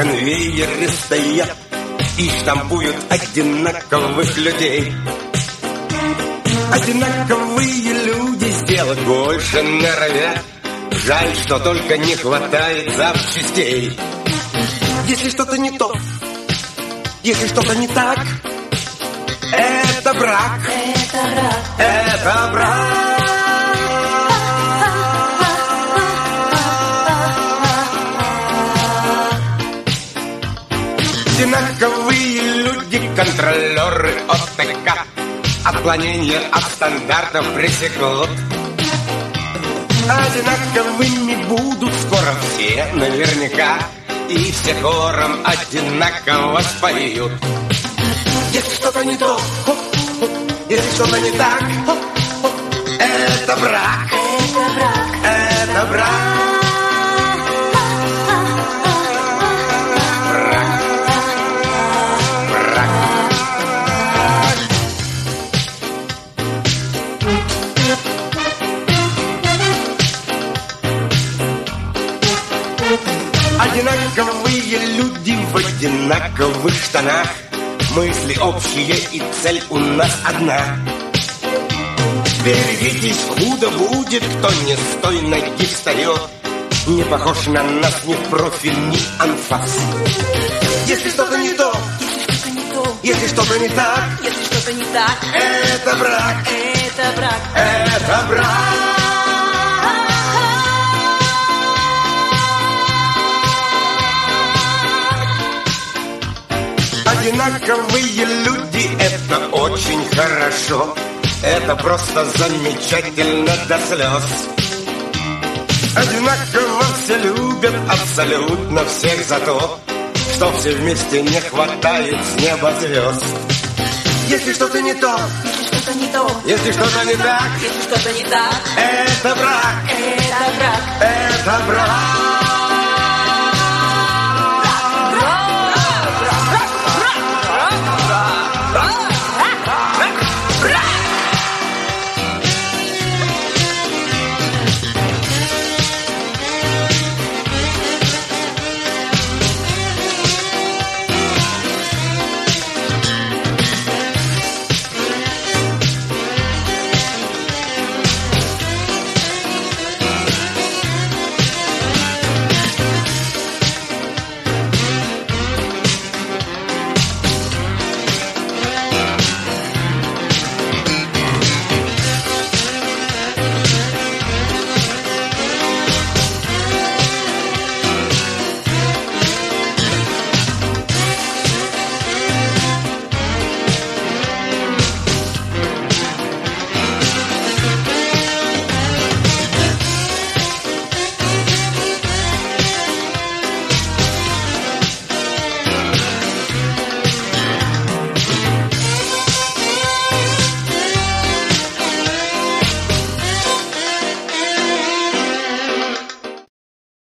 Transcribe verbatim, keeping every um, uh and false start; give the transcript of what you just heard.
конвейеры стоят и штампуют одинаковых людей. Одинаковые люди сделать больше норовят. Жаль, что только не хватает запчастей. Если что-то не то, если что-то не так, это брак, это брак, это брак. Одинаковые люди, контролеры ОТК, отклонения от стандартов пресекут. Одинаковыми будут скоро все наверняка, и все хором одинаково споют. Если что-то не то, если что-то не так, это брак, это брак, это брак. Одинаковые люди в одинаковых штанах. Мысли общие и цель у нас одна. Берегитесь, худо будет, кто не с той ноги встает. Не похож на нас ни профиль, ни анфас. Если что-то не то, если что-то не так, если что-то не так, это брак, это брак, это брак. Одинаковые люди, это очень хорошо. Это просто замечательно до слез. Одинаково все любят, абсолютно всех за то, что все вместе не хватает с неба звезд. Если что-то не то, если что-то не то, если что-то не так, если что-то не так, это брак, это брак, это брак.